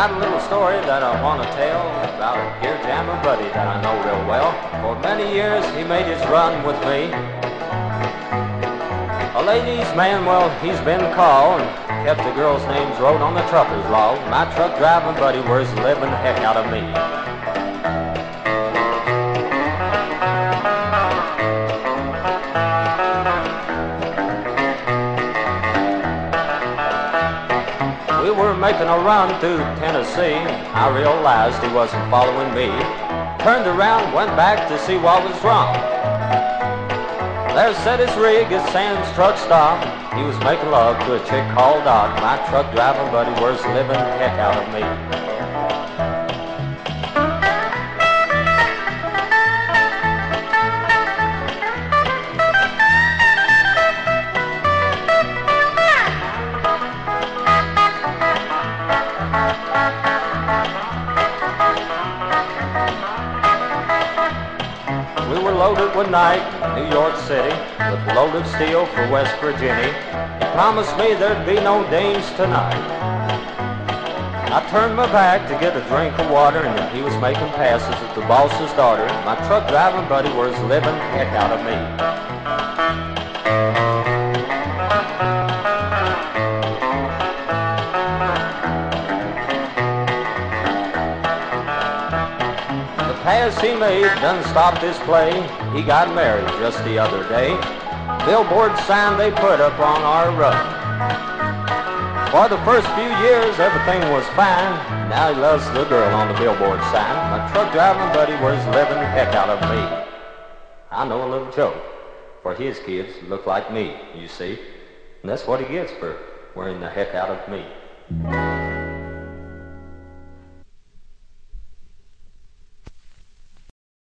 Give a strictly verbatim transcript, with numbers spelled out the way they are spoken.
Got a little story that I want to tell about a gear jammer buddy that I know real well. For many years he made his run with me. A ladies' man, well, he's been called and kept the girls' names wrote on the trucker's log. My truck driving buddy wears the living heck out of me. We were making a run through Tennessee. I realized he wasn't following me. Turned around, went back to see what was wrong. There sat his rig at Sam's truck stop. He was making love to a chick called Doc. My truck driving buddy wears the living heck out of me. We were loaded one night in New York City with loaded steel for West Virginia. He promised me there'd be no dames tonight. I turned my back to get a drink of water, and he was making passes at the boss's daughter. My truck driving buddy was living heck out of me. Pass he made done stopped his play. He got married just the other day. Billboard sign they put up on our run. For the first few years everything was fine. Now he loves the girl on the billboard sign. My truck driving buddy wears the living heck out of me. I know a little joke, for his kids look like me, you see. And that's what he gets for wearing the heck out of me.